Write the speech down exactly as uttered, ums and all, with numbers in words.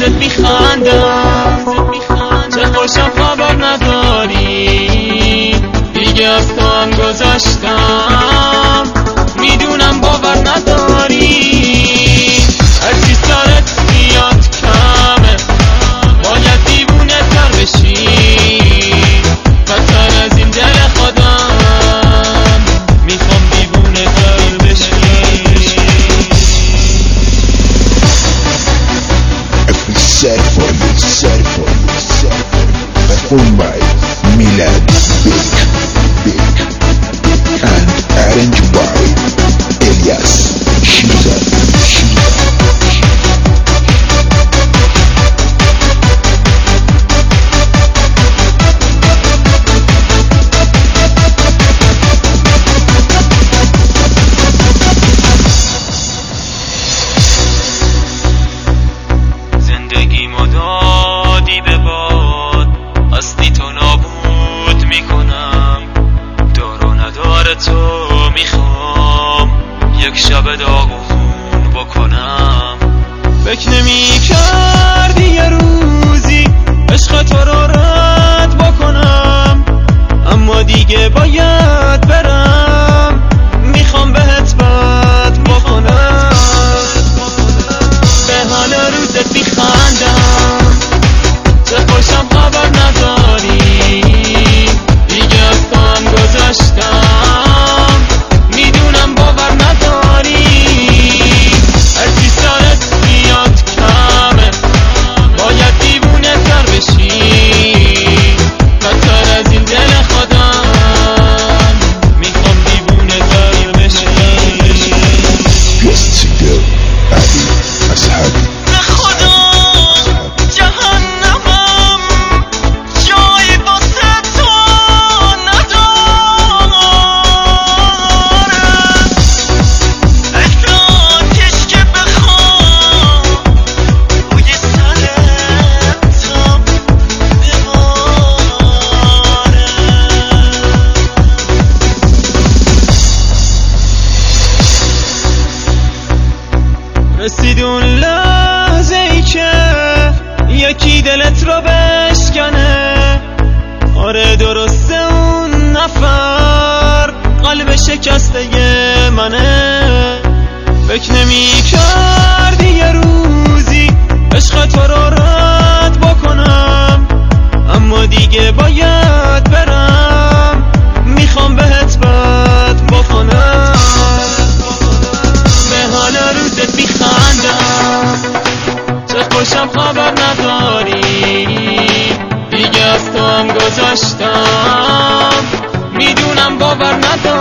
روزت میخندم، چه خوشم خبر نداری، دیگه از تو هم گذاشتم، میدونم باور نداری. هرچی سرت میاد کمه، باید دیوونه تر بشی، بدتر از این دل خودم، میخوام دیوونه تر بشی. Set for you, set for you, set for you. Performed by Milad Big, Big, and arranged by Elias Shiza, Shiza. زندگیمو دادی به باد، هستی تو نابود میکنم، دار و ندار تو میخوام یک شب داغون بکنم. فکر نمی کردی یه روزی عشق تو رو رد بکنم، اما دیگه باید برم، میخوام بهت بد بکنم. به حال روزت میخندم، چه خوشم خبر نداری، دیگه از تو هم گذاشتم، میدونم باور نداری. هرچی سرت میاد کمه، باید دیوونه تر بشی، بدتر از این دل خودم، میخوام دیوونه تر بشی. Yes, girl, Ali, Ashabi. رسید اون لحظه ای که یکی دلت رو بشکنه، آره درسته اون نفر قلب شکسته منه. فکر نمی کردی یه روزی عشق تو رو رد بکنم، اما دیگه باید برم، میخوام بهت بد بکنم. به حال روزت میخندم، چه خوشم خبر نداری، دیگه از تو هم گذاشتم، میدونم باور نداری.